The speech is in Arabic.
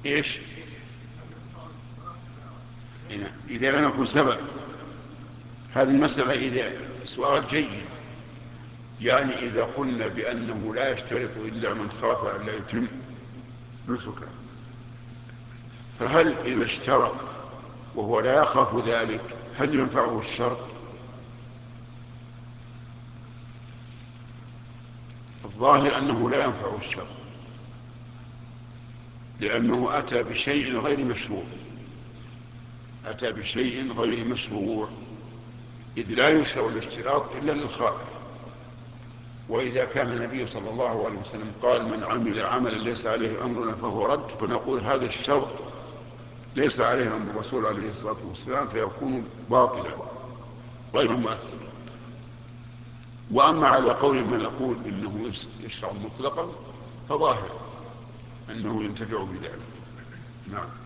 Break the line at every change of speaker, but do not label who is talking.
إيش؟ إذا لم يكن سبب. هذه المسألة إذا سؤال جيد، يعني إذا قلنا بأنه لا يشترط إلا من خاف أن لا يتم نسكه، فهل إذا اشترط وهو لا يخاف ذلك هل ينفعه الشرط؟ الظاهر أنه لا ينفعه الشرط، لأنه أتى بشيء غير مشروع، أتى بشيء غير مشروع، إذ لا يشرع الاشتراط إلا للخائف. وإذا كان النبي صلى الله عليه وسلم قال من عمل عملا ليس عليه أمرنا فهو رد، فنقول هذا الشرط ليس عليه أمر الرسول عليه الصلاة والسلام، فيكون باطلا غير مؤثر. وأما على قول من يقول إنه يشرع مطلقا فظاهر أنه ينتفع بذلك. نعم.